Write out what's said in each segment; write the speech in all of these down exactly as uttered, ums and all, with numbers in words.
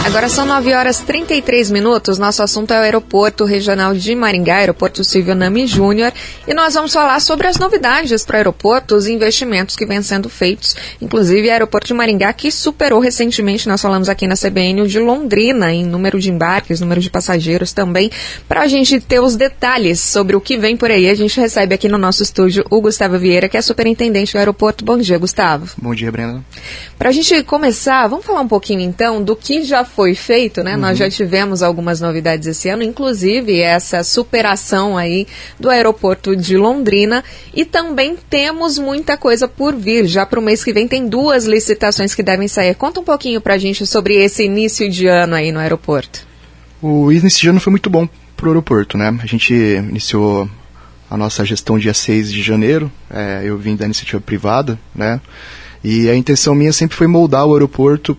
Agora são nove horas e trinta e três minutos, nosso assunto é o Aeroporto Regional de Maringá, Aeroporto Silvio Nami Júnior, e nós vamos falar sobre as novidades para o aeroporto, os investimentos que vêm sendo feitos, inclusive o Aeroporto de Maringá, que superou recentemente, nós falamos aqui na C B N, o de Londrina, em número de embarques, número de passageiros também. Para a gente ter os detalhes sobre o que vem por aí, a gente recebe aqui no nosso estúdio o Gustavo Vieira, que é superintendente do aeroporto. Bom dia, Gustavo. Bom dia, Brenda. Para a gente começar, vamos falar um pouquinho então do que já foi feito, né? Uhum. Nós já tivemos algumas novidades esse ano, inclusive essa superação aí do aeroporto de Londrina, e também temos muita coisa por vir. Já para o mês que vem tem duas licitações que devem sair. Conta um pouquinho para a gente sobre esse início de ano aí no aeroporto. O início de ano foi muito bom para o aeroporto, né? A gente iniciou a nossa gestão dia seis de janeiro, é, eu vim da iniciativa privada, né? E a intenção minha sempre foi moldar o aeroporto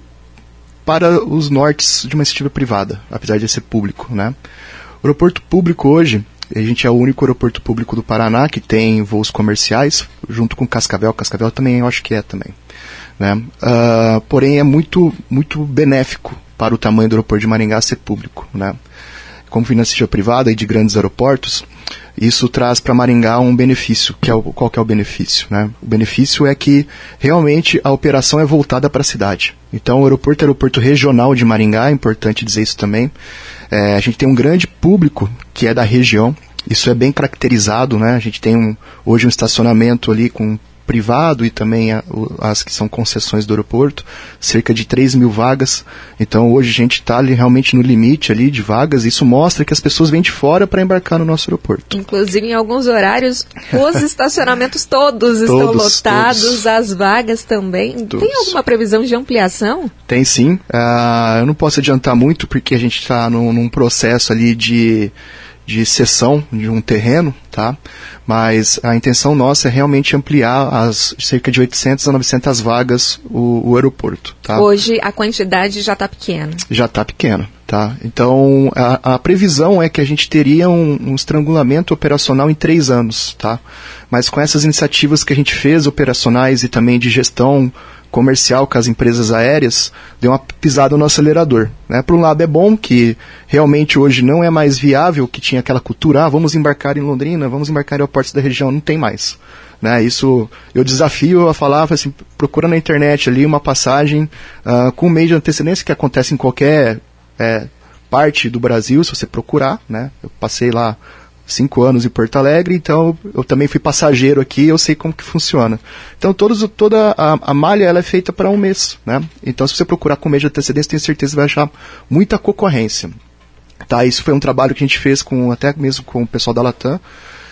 para os nortes de uma iniciativa privada, apesar de ser público, né? O aeroporto público hoje, a gente é o único aeroporto público do Paraná que tem voos comerciais, junto com Cascavel. Cascavel também eu acho que é também, né? Uh, porém é muito, muito benéfico para o tamanho do aeroporto de Maringá ser público, né? Como iniciativa privada e de grandes aeroportos, isso traz para Maringá um benefício. Que é o, qual que é o benefício, né? O benefício é que realmente a operação é voltada para a cidade. Então o aeroporto é o aeroporto regional de Maringá, é importante dizer isso também. É, a gente tem um grande público que é da região, isso é bem caracterizado, né? A gente tem um, hoje um estacionamento ali com privado e também a, o, as que são concessões do aeroporto, cerca de três mil vagas. Então hoje a gente está ali realmente no limite ali de vagas. Isso mostra que as pessoas vêm de fora para embarcar no nosso aeroporto. Inclusive em alguns horários os estacionamentos todos estão todos, lotados, todos. As vagas também. Todos. Tem alguma previsão de ampliação? Tem sim. Uh, eu não posso adiantar muito porque a gente está num, num processo ali de de cessão de um terreno, tá? Mas a intenção nossa é realmente ampliar as cerca de oitocentas a novecentas vagas o, o aeroporto, tá? Hoje a quantidade já está pequena. Já está pequena, tá? Então a, a previsão é que a gente teria um, um estrangulamento operacional em três anos, tá? Mas com essas iniciativas que a gente fez, operacionais e também de gestão comercial com as empresas aéreas, deu uma pisada no acelerador, né? Por um lado é bom que realmente hoje não é mais viável, que tinha aquela cultura, ah, vamos embarcar em Londrina, vamos embarcar em aeroportos da região, não tem mais, né? Isso eu desafio a falar, assim, procura na internet ali uma passagem uh, com um mês de antecedência, que acontece em qualquer é, parte do Brasil, se você procurar, né? Eu passei lá cinco anos em Porto Alegre, então eu também fui passageiro aqui, eu sei como que funciona. Então todos, toda a, a malha ela é feita para um mês, né? Então se você procurar com um mês de antecedência, tenho certeza que vai achar muita concorrência. Tá, isso foi um trabalho que a gente fez com, até mesmo com o pessoal da Latam,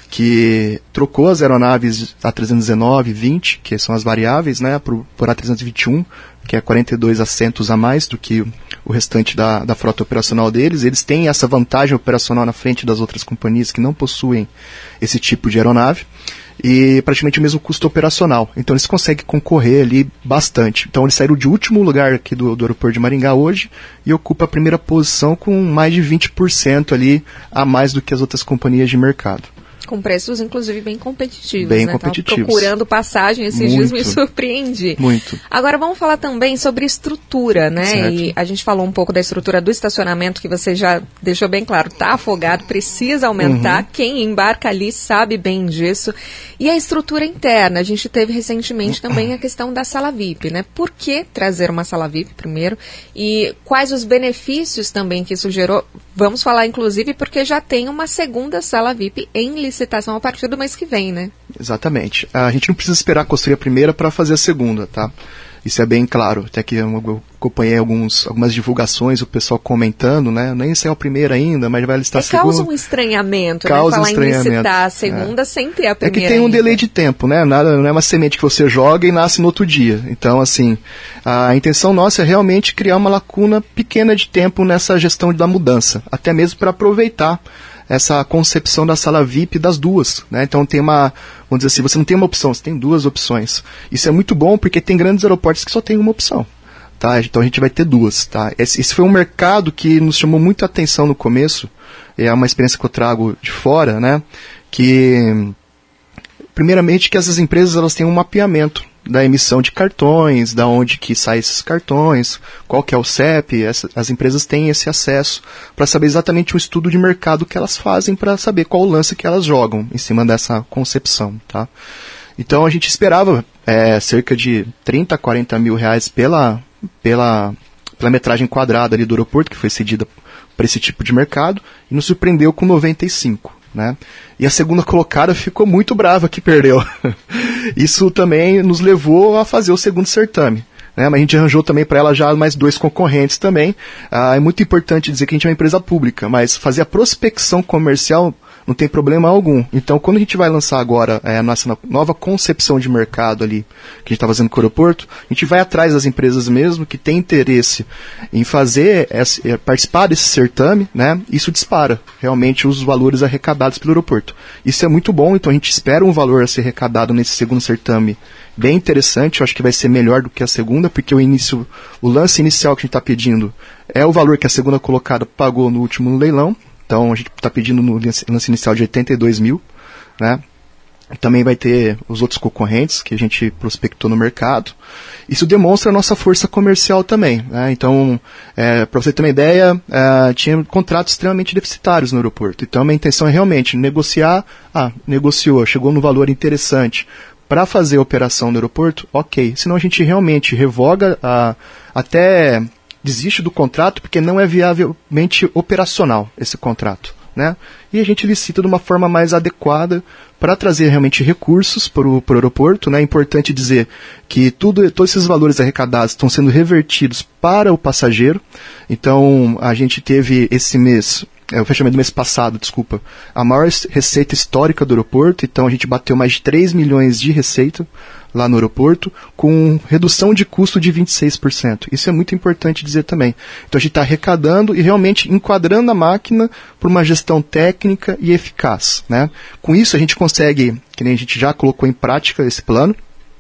que trocou as aeronaves A trezentos e dezenove, vinte, que são as variáveis, né, por, por A trezentos e vinte e um, que é quarenta e dois assentos a mais do que o restante da, da frota operacional deles. Eles têm essa vantagem operacional na frente das outras companhias que não possuem esse tipo de aeronave e praticamente o mesmo custo operacional. Então eles conseguem concorrer ali bastante. Então eles saíram de último lugar aqui do, do aeroporto de Maringá hoje e ocupa a primeira posição com mais de vinte por cento ali a mais do que as outras companhias de mercado. Com preços, inclusive, bem competitivos. Bem né? competitivos. Tava procurando passagem esses Muito. dias, me surpreendi. Muito. Agora vamos falar também sobre estrutura, né? Certo. E a gente falou um pouco da estrutura do estacionamento, que você já deixou bem claro, está afogado, precisa aumentar. Uhum. Quem embarca ali sabe bem disso. E a estrutura interna, a gente teve recentemente também a questão da sala V I P, né? Por que trazer uma sala V I P primeiro? E quais os benefícios também que isso gerou? Vamos falar, inclusive, porque já tem uma segunda sala V I P em licitação a partir do mês que vem, né? Exatamente. A gente não precisa esperar construir a primeira para fazer a segunda, tá? Isso é bem claro. Até que eu acompanhei alguns, algumas divulgações, o pessoal comentando, né? Nem saiu a primeira ainda, mas vai listar a segunda. Causa um estranhamento, causa né? Falar um estranhamento. em licitar a segunda é. sem ter a primeira. É que tem um ainda. delay de tempo, né? Nada, não é uma semente que você joga e nasce no outro dia. Então, assim, a intenção nossa é realmente criar uma lacuna pequena de tempo nessa gestão da mudança. Até mesmo para aproveitar essa concepção da sala V I P das duas, né? Então tem uma, vamos dizer assim, você não tem uma opção, você tem duas opções. Isso é muito bom porque tem grandes aeroportos que só tem uma opção, tá? Então a gente vai ter duas, tá? Esse, esse foi um mercado que nos chamou muito a atenção no começo, é uma experiência que eu trago de fora, né? Que, primeiramente, que essas empresas elas têm um mapeamento da emissão de cartões, da onde que saem esses cartões, qual que é o C E P, essa, as empresas têm esse acesso para saber exatamente o estudo de mercado que elas fazem para saber qual o lance que elas jogam em cima dessa concepção, tá? Então a gente esperava é, cerca de trinta, quarenta mil reais pela, pela, pela metragem quadrada ali do aeroporto, que foi cedida para esse tipo de mercado, e nos surpreendeu com noventa e cinco. Né? E a segunda colocada ficou muito brava que perdeu. Isso também nos levou a fazer o segundo certame. Né? Mas a gente arranjou também para ela já mais dois concorrentes também. Ah, é muito importante dizer que a gente é uma empresa pública, mas fazer a prospecção comercial não tem problema algum. Então, quando a gente vai lançar agora é, a nossa nova concepção de mercado ali, que a gente está fazendo com o aeroporto, a gente vai atrás das empresas mesmo que têm interesse em fazer, esse, participar desse certame, né? Isso dispara realmente os valores arrecadados pelo aeroporto. Isso é muito bom, então a gente espera um valor a ser arrecadado nesse segundo certame bem interessante. Eu acho que vai ser melhor do que a segunda, porque o início, o lance inicial que a gente está pedindo é o valor que a segunda colocada pagou no último leilão. Então, a gente está pedindo no lance inicial de oitenta e dois mil, né? Também vai ter os outros concorrentes que a gente prospectou no mercado. Isso demonstra a nossa força comercial também, né? Então, é, para você ter uma ideia, é, tinha contratos extremamente deficitários no aeroporto. Então, a minha intenção é realmente negociar. Ah, negociou, chegou no valor interessante para fazer a operação no aeroporto, ok. Senão a gente realmente revoga a, até... desiste do contrato porque não é viavelmente operacional esse contrato, né? E a gente licita de uma forma mais adequada para trazer realmente recursos para o aeroporto, né? É importante dizer que tudo, todos esses valores arrecadados estão sendo revertidos para o passageiro. Então, a gente teve esse mês, é, o fechamento do mês passado, desculpa, a maior receita histórica do aeroporto. Então, a gente bateu mais de três milhões de receita lá no aeroporto, com redução de custo de vinte e seis por cento. Isso é muito importante dizer também. Então a gente está arrecadando e realmente enquadrando a máquina para uma gestão técnica e eficaz, né? Com isso a gente consegue, que nem a gente já colocou em prática esse plano,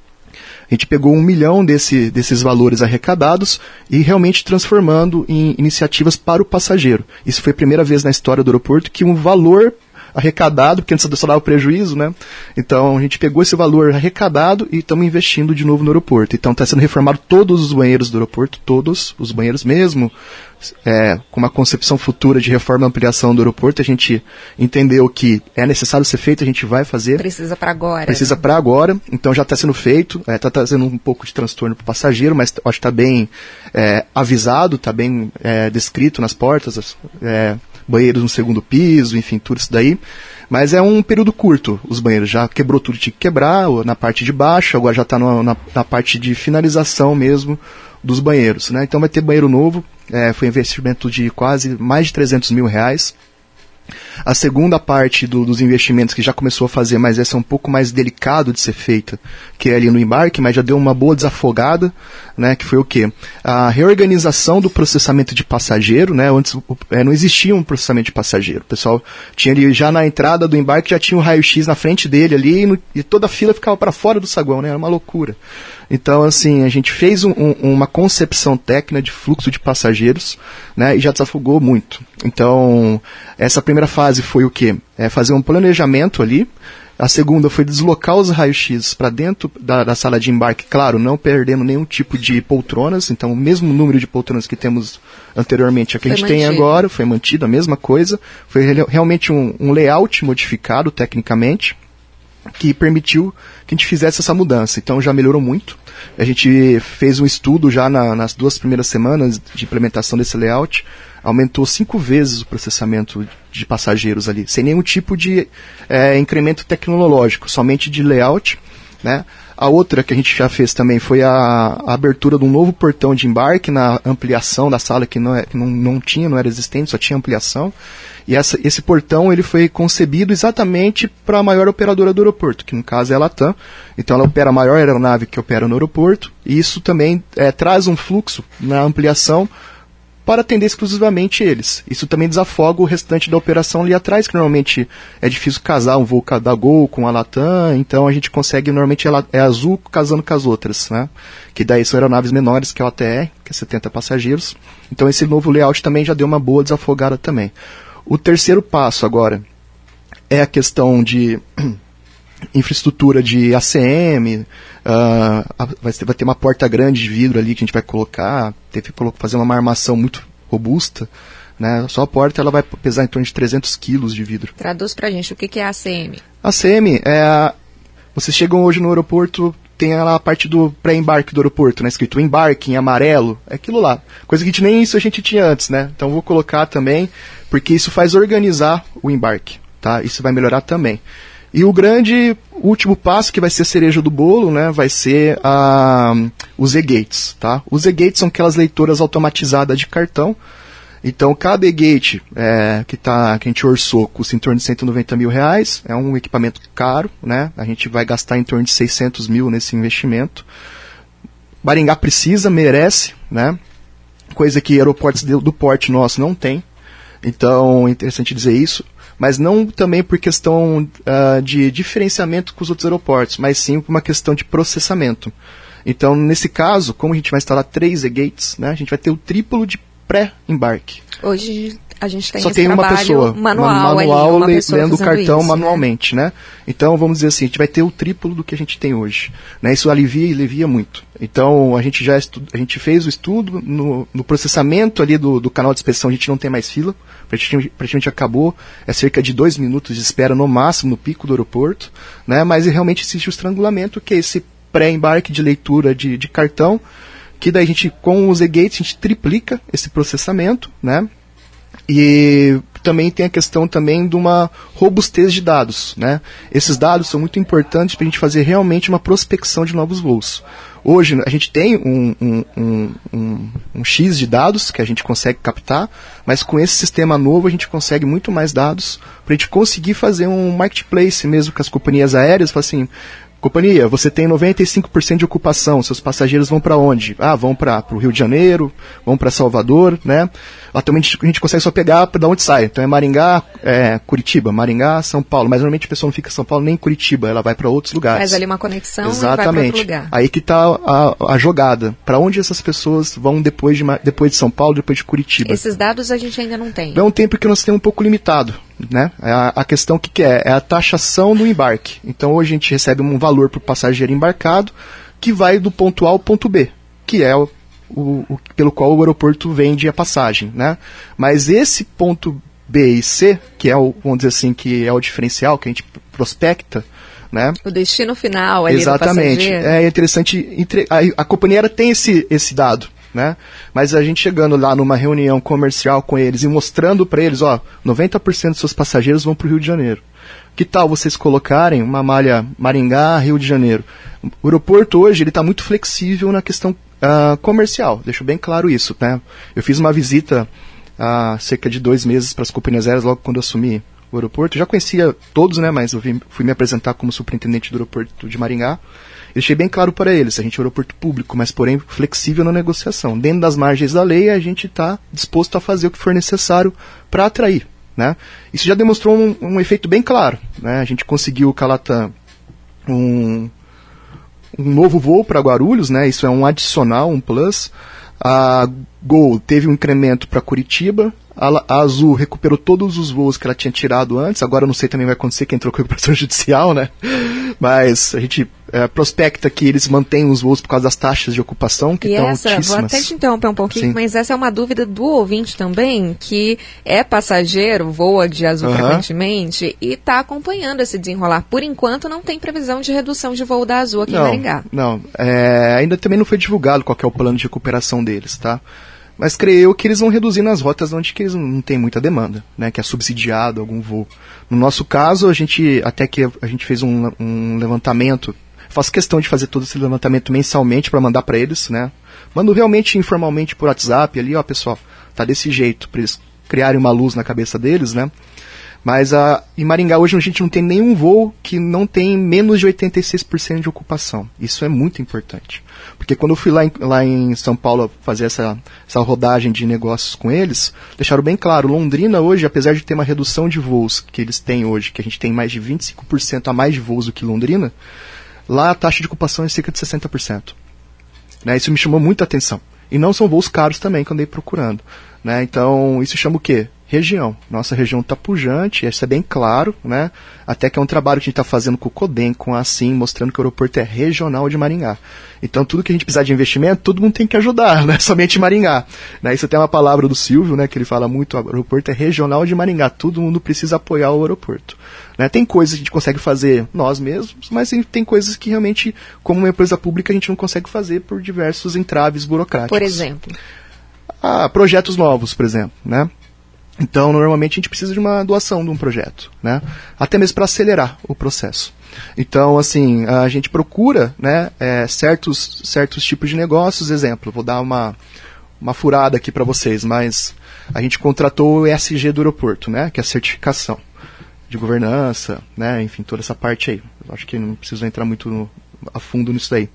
a gente pegou um milhão desse, desses valores arrecadados e realmente transformando em iniciativas para o passageiro. Isso foi a primeira vez na história do aeroporto que um valor arrecadado, porque antes só dava prejuízo, né? Então a gente pegou esse valor arrecadado e estamos investindo de novo no aeroporto. Então está sendo reformado todos os banheiros do aeroporto, todos os banheiros mesmo, é, com uma concepção futura de reforma e ampliação do aeroporto. A gente entendeu que é necessário ser feito, a gente vai fazer. Precisa para agora. Precisa para agora, então já está sendo feito, está é, trazendo um pouco de transtorno para o passageiro, mas acho que está bem é, avisado, está bem é, descrito nas portas, é, banheiros no segundo piso, enfim, tudo isso daí. Mas é um período curto, os banheiros. Já quebrou tudo, tinha que quebrar, na parte de baixo, agora já está na, na parte de finalização mesmo dos banheiros, né? Então vai ter banheiro novo, é, foi um investimento de quase mais de trezentos mil reais. A segunda parte do, dos investimentos que já começou a fazer, mas essa é um pouco mais delicado de ser feita, que é ali no embarque, mas já deu uma boa desafogada, né, que foi o quê? A reorganização do processamento de passageiro, né, antes é, não existia um processamento de passageiro. O pessoal tinha ali, já na entrada do embarque, já tinha um raio-x na frente dele ali, e, no, e toda a fila ficava para fora do saguão, né, era uma loucura. Então, assim, a gente fez um, um, uma concepção técnica de fluxo de passageiros, né, e já desafogou muito. Então, essa primeira fase foi o quê? É fazer um planejamento ali. A segunda foi deslocar os raios-x para dentro da, da sala de embarque, claro, não perdendo nenhum tipo de poltronas. Então, o mesmo número de poltronas que temos anteriormente, a que a gente tem agora, foi mantido a mesma coisa. Foi realmente um, um layout modificado tecnicamente, que permitiu que a gente fizesse essa mudança. Então já melhorou muito. A gente fez um estudo já na, nas duas primeiras semanas de implementação desse layout, aumentou cinco vezes o processamento de passageiros ali, sem nenhum tipo de é, incremento tecnológico, somente de layout, né? A outra que a gente já fez também foi a, a abertura de um novo portão de embarque na ampliação da sala, que não, é, que não, não tinha, não era existente, só tinha ampliação. E essa, esse portão ele foi concebido exatamente para a maior operadora do aeroporto, que no caso é a Latam. Então ela opera a maior aeronave que opera no aeroporto, e isso também é, traz um fluxo na ampliação para atender exclusivamente eles. Isso também desafoga o restante da operação ali atrás, que normalmente é difícil casar um voo da Gol com a Latam, então a gente consegue, normalmente é azul casando com as outras, né? Que daí são aeronaves menores que é o A T R, que é setenta passageiros. Então esse novo layout também já deu uma boa desafogada também. O terceiro passo agora é a questão de infraestrutura de A C M, uh, vai, ter, vai ter uma porta grande de vidro ali que a gente vai colocar, teve que fazer uma armação muito robusta, né? Só a porta ela vai pesar em torno de trezentos quilos de vidro. Traduz pra gente, o que, que é A C M? A C M é a, vocês chegam hoje no aeroporto, tem lá a parte do pré-embarque do aeroporto, né? Escrito embarque em amarelo, é aquilo lá. Coisa que a gente, nem isso a gente tinha antes, né? Então vou colocar também, porque isso faz organizar o embarque, tá? Isso vai melhorar também. E o grande último passo, que vai ser a cereja do bolo, né? Vai ser a, os e-gates, tá? Os e-gates são aquelas leitoras automatizadas de cartão. Então, cada e-gate é, que, tá, que a gente orçou custa em torno de cento e noventa mil reais. É um equipamento caro, né? A gente vai gastar em torno de seiscentos mil nesse investimento. Maringá precisa, merece, né? Coisa que aeroportos do, do porte nosso não tem. Então, é interessante dizer isso. Mas não também por questão uh, de diferenciamento com os outros aeroportos, mas sim por uma questão de processamento. Então, nesse caso, como a gente vai instalar três e-gates, né? A gente vai ter o triplo de pré-embarque. Hoje a gente tem Só esse tem uma pessoa, manual, manual ali, uma lendo o cartão isso, manualmente, né? né? Então, vamos dizer assim, a gente vai ter o triplo do que a gente tem hoje. Né? Isso alivia e alivia muito. Então, a gente já estu- a gente fez o estudo, no, no processamento ali do, do canal de inspeção, a gente não tem mais fila, praticamente, praticamente acabou, é cerca de dois minutos de espera no máximo no pico do aeroporto, né? Mas realmente existe o estrangulamento, que é esse pré-embarque de leitura de, de cartão, que daí a gente, com os e-gates, a gente triplica esse processamento, né? E também tem a questão também de uma robustez de dados, né? Esses dados são muito importantes para a gente fazer realmente uma prospecção de novos voos. Hoje a gente tem um, um, um, um, um X de dados que a gente consegue captar, mas com esse sistema novo a gente consegue muito mais dados para a gente conseguir fazer um marketplace mesmo com as companhias aéreas, falar assim, companhia, você tem noventa e cinco por cento de ocupação, seus passageiros vão para onde? Ah, vão para o Rio de Janeiro, vão para Salvador, né? Atualmente a gente consegue só pegar de onde sai. Então é Maringá, é, Curitiba, Maringá, São Paulo. Mas normalmente a pessoa não fica em São Paulo nem em Curitiba, ela vai para outros lugares. Faz ali uma conexão. Exatamente. E vai para outro lugar. Aí que está a, a jogada. Para onde essas pessoas vão depois de, depois de São Paulo, depois de Curitiba? Esses dados a gente ainda não tem. É um tempo que nós temos um pouco limitado, né? A, a questão que, que é? É a taxação do embarque. Então hoje a gente recebe um valor para o passageiro embarcado que vai do ponto A ao ponto B, que é o O, o, pelo qual o aeroporto vende a passagem, né? Mas esse ponto B e C, que é o, vamos dizer assim, que é o diferencial que a gente prospecta, né? O destino final ali Exatamente. do passageiro. É interessante, entre, a, a companhia tem esse, esse dado, né? Mas a gente chegando lá numa reunião comercial com eles e mostrando para eles, ó, noventa por cento dos seus passageiros vão para o Rio de Janeiro. Que tal vocês colocarem uma malha Maringá, Rio de Janeiro? O aeroporto hoje ele está muito flexível na questão uh, comercial, deixo bem claro isso, né? Eu fiz uma visita há cerca de dois meses para as companhias aéreas logo quando eu assumi o aeroporto. Eu já conhecia todos, né? Mas eu vim, fui me apresentar como superintendente do aeroporto de Maringá. Eu deixei bem claro para eles, a gente é um aeroporto público, mas porém flexível na negociação. Dentro das margens da lei, a gente está disposto a fazer o que for necessário para atrair. Né? Isso já demonstrou um, um efeito bem claro. Né? A gente conseguiu, Calatã, um, um novo voo para Guarulhos, né? Isso é um adicional, um plus. A Gol teve um incremento para Curitiba. A, a Azul recuperou todos os voos que ela tinha tirado antes. Agora não sei também vai acontecer que entrou com a recuperação judicial, né? Mas a gente é, prospecta que eles mantêm os voos por causa das taxas de ocupação, que estão altíssimas. Vou até te interromper um pouquinho, Sim. mas essa é uma dúvida do ouvinte também, que é passageiro, voa de Azul uhum. frequentemente e está acompanhando esse desenrolar. Por enquanto não tem previsão de redução de voo da Azul aqui não, em Maringá. Não, é, ainda também não foi divulgado qual que é o plano de recuperação deles, tá? Mas creio eu que eles vão reduzir nas rotas onde que eles não tem muita demanda, né, que é subsidiado algum voo. No nosso caso, a gente até que a gente fez um, um levantamento, faço questão de fazer todo esse levantamento mensalmente para mandar para eles, né? Mando realmente informalmente por WhatsApp ali, ó, pessoal, tá desse jeito, para eles criarem uma luz na cabeça deles, né? Mas a, em Maringá hoje a gente não tem nenhum voo que não tem menos de oitenta e seis por cento de ocupação. Isso é muito importante. Porque quando eu fui lá em, lá em São Paulo fazer essa, essa rodagem de negócios com eles, deixaram bem claro, Londrina hoje, apesar de ter uma redução de voos que eles têm hoje, que a gente tem mais de vinte e cinco por cento a mais de voos do que Londrina, lá a taxa de ocupação é cerca de sessenta por cento. Né, isso me chamou muita atenção. E não são voos caros também que eu andei procurando. Né, então, isso chama o quê? região. Nossa região está pujante, isso é bem claro, né? Até que é um trabalho que a gente está fazendo com o CODEM, com a ASIM, mostrando que o aeroporto é regional de Maringá. Então, tudo que a gente precisar de investimento, todo mundo tem que ajudar, não é somente Maringá. Né? Isso tem uma palavra do Silvio, né, que ele fala muito, o aeroporto é regional de Maringá, todo mundo precisa apoiar o aeroporto. Né? Tem coisas que a gente consegue fazer nós mesmos, mas tem coisas que realmente, como uma empresa pública, a gente não consegue fazer por diversos entraves burocráticos. Por exemplo? Ah, projetos novos, por exemplo, né? Então, normalmente, a gente precisa de uma doação de um projeto, né? Até mesmo para acelerar o processo. Então, assim, a gente procura, né, é, certos, certos tipos de negócios. Exemplo, vou dar uma, uma furada aqui para vocês, mas a gente contratou o E S G do aeroporto, né, que é a certificação de governança, né, enfim, toda essa parte aí. Eu acho que não preciso entrar muito no, a fundo nisso daí.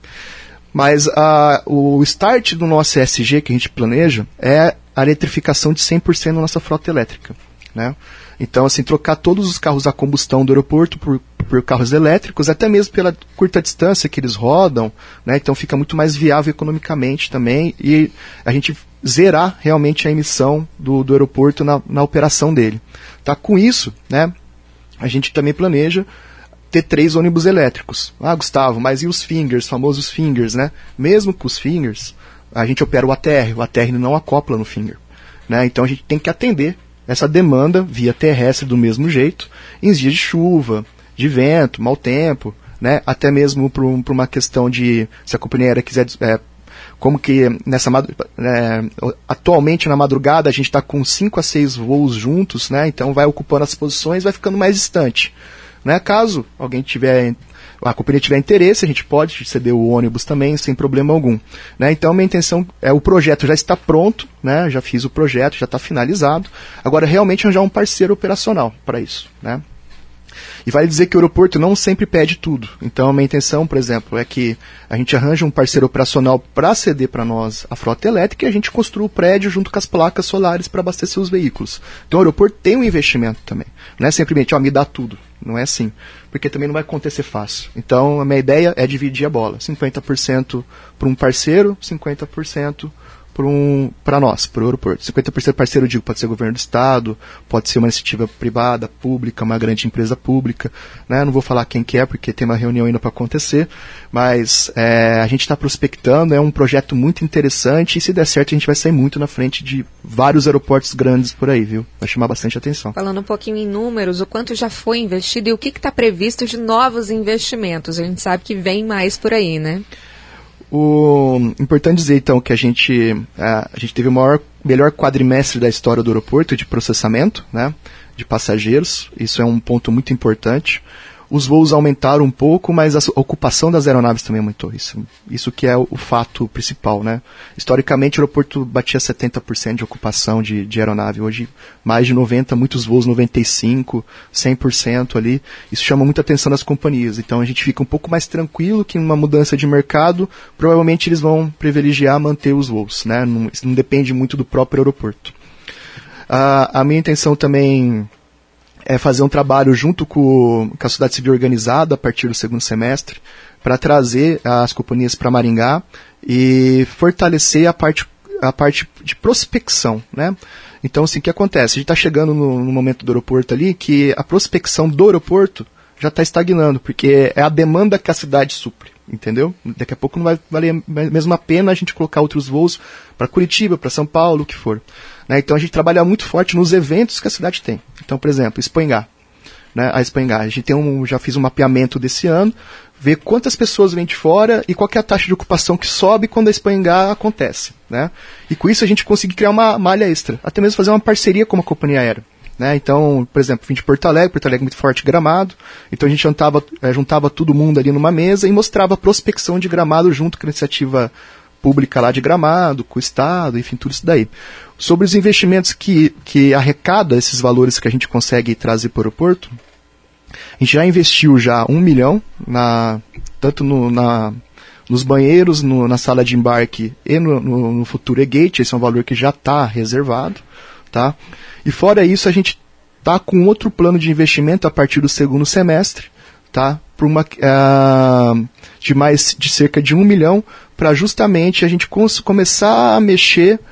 Mas a, o start do nosso E S G que a gente planeja é a eletrificação de cem por cento da nossa frota elétrica, né? Então, assim, trocar todos os carros a combustão do aeroporto por, por carros elétricos, até mesmo pela curta distância que eles rodam, né? Então fica muito mais viável economicamente também, e a gente zerar realmente a emissão do, do aeroporto na, na operação dele. Tá? Com isso, né, a gente também planeja ter três ônibus elétricos. Ah, Gustavo, mas e os fingers, famosos fingers, né? Mesmo com os fingers, a gente opera o A T R, o A T R não acopla no finger, né? Então a gente tem que atender essa demanda via terrestre do mesmo jeito, em dias de chuva, de vento, mau tempo, né? Até mesmo por, um, por uma questão de, se a companhia aérea quiser, é, como que nessa é, atualmente na madrugada a gente está com cinco a seis voos juntos, né? Então vai ocupando as posições, vai ficando mais distante, né? Caso alguém tiver, a companhia tiver interesse, a gente pode ceder o ônibus também, sem problema algum. Né? Então, minha intenção é, o projeto já está pronto, né? Já fiz o projeto, já está finalizado. Agora, realmente, arranjar um parceiro operacional para isso. Né? E vale dizer que o aeroporto não sempre pede tudo. Então, a minha intenção, por exemplo, é que a gente arranje um parceiro operacional para ceder para nós a frota elétrica e a gente construa o prédio junto com as placas solares para abastecer os veículos. Então, o aeroporto tem um investimento também. Não é simplesmente, ó, me dá tudo. Não é assim, porque também não vai acontecer fácil. Então, a minha ideia é dividir a bola. cinquenta por cento para um parceiro, cinquenta por cento para um, para nós, para o aeroporto. cinquenta por cento parceiro, eu digo, pode ser governo do estado, pode ser uma iniciativa privada, pública, uma grande empresa pública. Né? Não vou falar quem que é, porque tem uma reunião ainda para acontecer, mas é, a gente está prospectando, é um projeto muito interessante, e se der certo a gente vai sair muito na frente de vários aeroportos grandes por aí, viu? Vai chamar bastante atenção. Falando um pouquinho em números, o quanto já foi investido e o que está previsto de novos investimentos? A gente sabe que vem mais por aí, né? O importante dizer, então, que a gente, a, a gente teve o maior, melhor quadrimestre da história do aeroporto de processamento, né, de passageiros. Isso é um ponto muito importante. Os voos aumentaram um pouco, mas a ocupação das aeronaves também aumentou. Isso, isso que é o, o fato principal, né? Historicamente, o aeroporto batia setenta por cento de ocupação de, de aeronave. Hoje, mais de noventa por cento, muitos voos noventa e cinco por cento, cem por cento ali. Isso chama muita atenção das companhias. Então, a gente fica um pouco mais tranquilo que numa mudança de mercado, provavelmente eles vão privilegiar manter os voos, né? Não, isso não depende muito do próprio aeroporto. A, a minha intenção também é fazer um trabalho junto com, com a sociedade civil organizada a partir do segundo semestre para trazer as companhias para Maringá e fortalecer a parte, a parte de prospecção, né? Então, assim, o que acontece? A gente está chegando no, no momento do aeroporto ali que a prospecção do aeroporto já está estagnando, porque é a demanda que a cidade supre, entendeu? Daqui a pouco não vai valer mesmo a pena a gente colocar outros voos para Curitiba, para São Paulo, o que for. Né? Então a gente trabalha muito forte nos eventos que a cidade tem. Então, por exemplo, Expoingá. Né? A Expoingá, a gente tem um, já fiz um mapeamento desse ano, ver quantas pessoas vêm de fora e qual que é a taxa de ocupação que sobe quando a Expoingá acontece. Né? E com isso a gente consegue criar uma malha extra, até mesmo fazer uma parceria com uma companhia aérea. Né? Então, por exemplo, vim de Porto Alegre, Porto Alegre é muito forte Gramado, então a gente juntava, é, juntava todo mundo ali numa mesa e mostrava a prospecção de Gramado junto com a iniciativa pública lá de Gramado, com o Estado, enfim, tudo isso daí. Sobre os investimentos que, que arrecada esses valores que a gente consegue trazer para o aeroporto, a gente já investiu já um milhão, na, tanto no, na, nos banheiros, no, na sala de embarque e no, no, no futuro E-Gate, esse é um valor que já está reservado. Tá? E fora isso, a gente está com outro plano de investimento a partir do segundo semestre, tá? Por uma, uh, de mais de cerca de um milhão, para justamente a gente cons- começar a mexer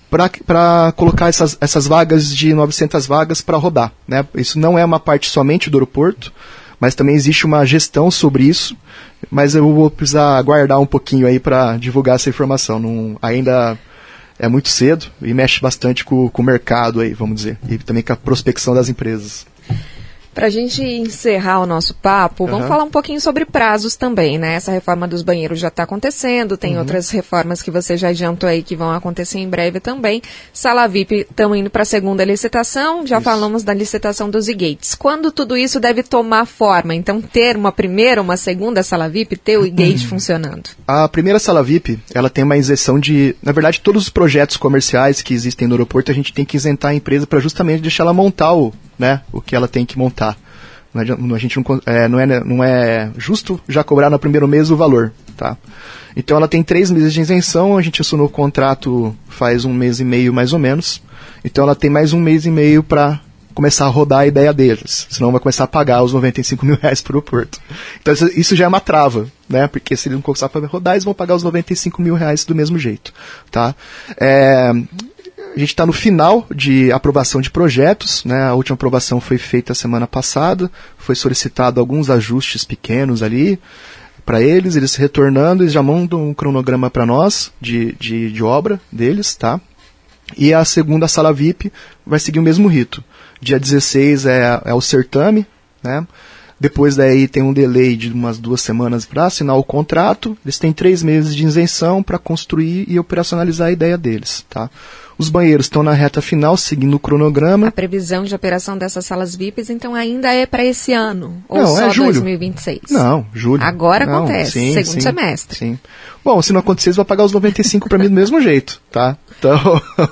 para colocar essas, essas vagas de novecentas vagas para rodar, né? Isso não é uma parte somente do aeroporto, mas também existe uma gestão sobre isso, mas eu vou precisar aguardar um pouquinho aí para divulgar essa informação. Não, ainda é muito cedo e mexe bastante com, com o mercado aí, vamos dizer, e também com a prospecção das empresas. Para a gente encerrar o nosso papo, uhum. vamos falar um pouquinho sobre prazos também, né? Essa reforma dos banheiros já está acontecendo, tem uhum. outras reformas que você já adiantou aí que vão acontecer em breve também. Sala V I P, estamos indo para a segunda licitação, já isso. falamos da licitação dos e-gates. Quando tudo isso deve tomar forma? Então, ter uma primeira, uma segunda sala V I P, ter o e-gate uhum. funcionando? A primeira sala V I P, ela tem uma isenção de... Na verdade, todos os projetos comerciais que existem no aeroporto, a gente tem que isentar a empresa para justamente deixar ela montar o... Né, o que ela tem que montar. A gente não é, não, é, não é justo já cobrar no primeiro mês o valor. Tá? Então ela tem três meses de isenção, a gente assinou o contrato faz um mês e meio mais ou menos. Então ela tem mais um mês e meio para começar a rodar a ideia deles. Senão vai começar a pagar os noventa e cinco mil reais por aeroporto. Então isso já é uma trava, né? Porque se eles não começar a rodar, eles vão pagar os noventa e cinco mil reais do mesmo jeito. Tá? É... A gente está no final de aprovação de projetos, né? A última aprovação foi feita semana passada, foi solicitado alguns ajustes pequenos ali para eles, eles retornando, eles já mandam um cronograma para nós de, de, de obra deles, tá? E a segunda sala V I P vai seguir o mesmo rito. Dia dezesseis é, é o certame, né? Depois daí tem um delay de umas duas semanas para assinar o contrato, eles têm três meses de isenção para construir e operacionalizar a ideia deles, tá? Os banheiros estão na reta final, seguindo o cronograma. A previsão de operação dessas salas V I Ps, então, ainda é para esse ano? Ou não, só é julho. dois mil e vinte e seis? Não, julho. Agora não, acontece, sim, segundo sim, semestre. Sim. Bom, se não acontecer, eles vão pagar os noventa e cinco para mim do mesmo jeito, tá? Então,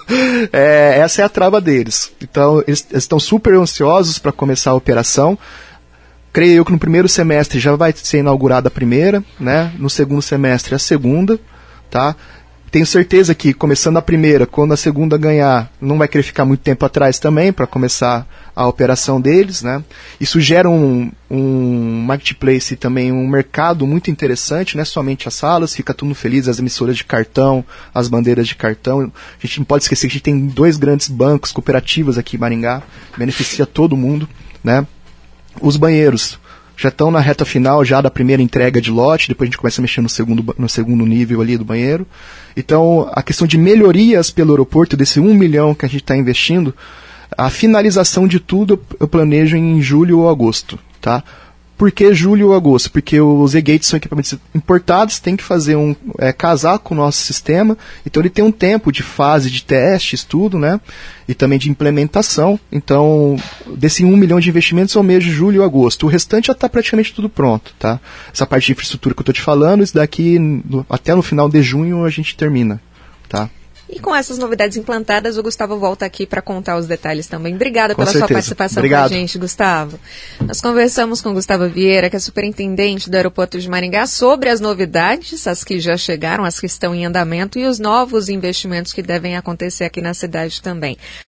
é, essa é a trava deles. Então, eles, eles estão super ansiosos para começar a operação. Creio eu que no primeiro semestre já vai ser inaugurada a primeira, né? No segundo semestre a segunda, tá? Tenho certeza que, começando a primeira, quando a segunda ganhar, não vai querer ficar muito tempo atrás também, para começar a operação deles, né? Isso gera um, um marketplace e também um mercado muito interessante, não é somente as salas, fica tudo feliz, as emissoras de cartão, as bandeiras de cartão. A gente não pode esquecer que a gente tem dois grandes bancos cooperativos aqui em Maringá, beneficia todo mundo, né? Os banheiros já estão na reta final já da primeira entrega de lote, depois a gente começa a mexer no segundo, no segundo nível ali do banheiro. Então, a questão de melhorias pelo aeroporto, desse um milhão que a gente está investindo, a finalização de tudo eu planejo em julho ou agosto, tá? Por que julho ou agosto? Porque os e-gates são equipamentos importados, tem que fazer um, é, casar com o nosso sistema, então ele tem um tempo de fase de testes, tudo, né? E também de implementação. Então, desse um milhão de investimentos é o mês de julho ou agosto. O restante já está praticamente tudo pronto, tá? Essa parte de infraestrutura que eu estou te falando, isso daqui no, até no final de junho a gente termina, tá? E com essas novidades implantadas, o Gustavo volta aqui para contar os detalhes também. Obrigada com pela certeza. sua participação Obrigado. com a gente, Gustavo. Nós conversamos com o Gustavo Vieira, que é superintendente do aeroporto de Maringá, sobre as novidades, as que já chegaram, as que estão em andamento e os novos investimentos que devem acontecer aqui na cidade também.